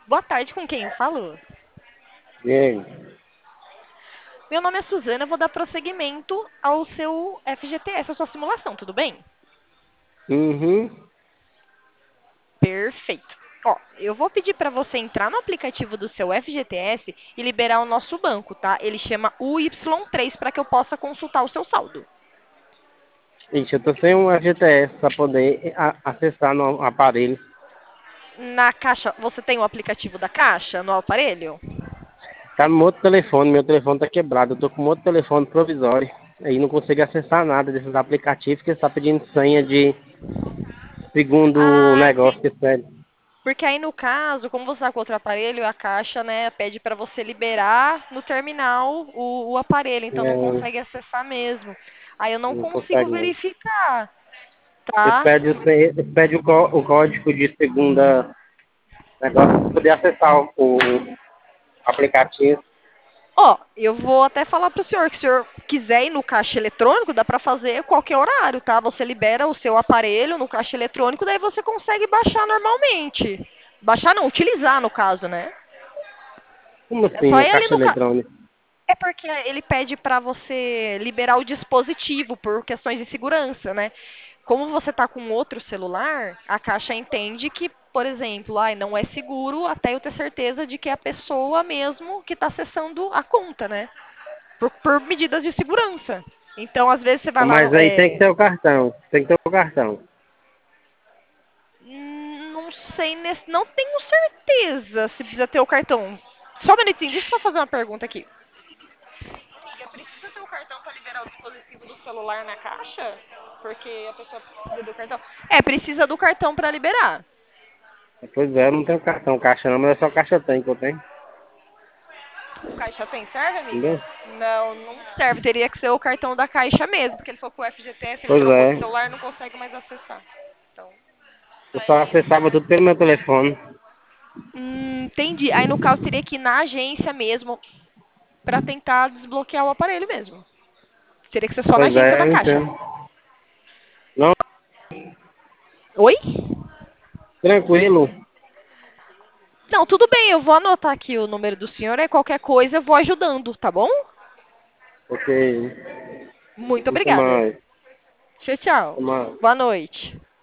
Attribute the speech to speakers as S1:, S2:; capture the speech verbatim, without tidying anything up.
S1: Boa tarde, com quem eu falo?
S2: Diego.
S1: Meu nome é Suzana, eu vou dar prosseguimento ao seu F G T S, a sua simulação, tudo bem?
S2: Uhum.
S1: Perfeito. Ó, eu vou pedir para você entrar no aplicativo do seu F G T S e liberar o nosso banco, tá? Ele chama U Y três para que eu possa consultar o seu saldo.
S2: Ixi, eu tô sem um F G T S para poder a- acessar no aparelho.
S1: Na caixa, você tem o aplicativo da caixa no aparelho?
S2: Tá no meu outro telefone, meu telefone tá quebrado. Eu tô com um outro telefone provisório. Aí não consigo acessar nada desses aplicativos que está pedindo senha de segundo
S1: Ah,
S2: negócio que
S1: entendi.
S2: pede.
S1: Porque aí no caso, como você está com outro aparelho, a caixa, né, pede para você liberar no terminal o, o aparelho, então não
S2: É,
S1: consegue acessar mesmo. Aí eu não
S2: não
S1: consigo
S2: consegue não.
S1: verificar,
S2: Eles
S1: tá?
S2: pedem, o se- eles pedem o, có- o código de segunda negócio para poder acessar o, o aplicativo.
S1: Ó, eu vou até falar pro senhor que se o senhor quiser ir no caixa eletrônico, dá para fazer qualquer horário, tá? Você libera o seu aparelho no caixa eletrônico, daí você consegue baixar normalmente. Baixar não, utilizar no caso, né?
S2: Como
S1: É
S2: assim,
S1: só
S2: no
S1: ir ali
S2: caixa
S1: no caixa.
S2: eletrônico?
S1: É porque ele pede para você liberar o dispositivo por questões de segurança, né? Como você está com outro celular, a Caixa entende que, por exemplo, ai, não é seguro até eu ter certeza de que é a pessoa mesmo que está acessando a conta, né? Por, por medidas de segurança. Então, às vezes você vai lá
S2: Mas
S1: no.
S2: aí tem que
S1: É,
S2: ter o cartão. Tem que ter o cartão.
S1: hum, não sei, nesse- não tenho certeza se precisa ter o cartão. Só um minutinho, deixa eu só fazer uma pergunta aqui. Amiga, precisa ter o cartão para liberar o dispositivo do celular na caixa? Porque a pessoa precisa do cartão. É, precisa do cartão para liberar.
S2: Pois é, eu não tenho cartão caixa não, mas é só caixa tem que eu tenho.
S1: O caixa tem, serve, amiga?
S2: Entendeu?
S1: Não, não serve. Teria que ser o cartão da caixa mesmo, porque ele foi pro F G T S, ele
S2: Pois
S1: trocou de
S2: é.
S1: celular e não consegue mais acessar. Então,
S2: Eu só acessava tudo pelo meu telefone.
S1: hum, entendi. Aí no caso teria que ir na agência mesmo para tentar desbloquear o aparelho mesmo. Teria que ser só na
S2: Pois
S1: agência
S2: é,
S1: da
S2: eu
S1: caixa.
S2: entendo. Não,
S1: Oi?
S2: tranquilo.
S1: Não, tudo bem, eu vou anotar aqui o número do senhor, aí qualquer coisa eu vou ajudando, tá bom?
S2: Ok.
S1: Muito
S2: Até
S1: obrigada.
S2: mais.
S1: Tchau, tchau.
S2: Até mais.
S1: Boa noite.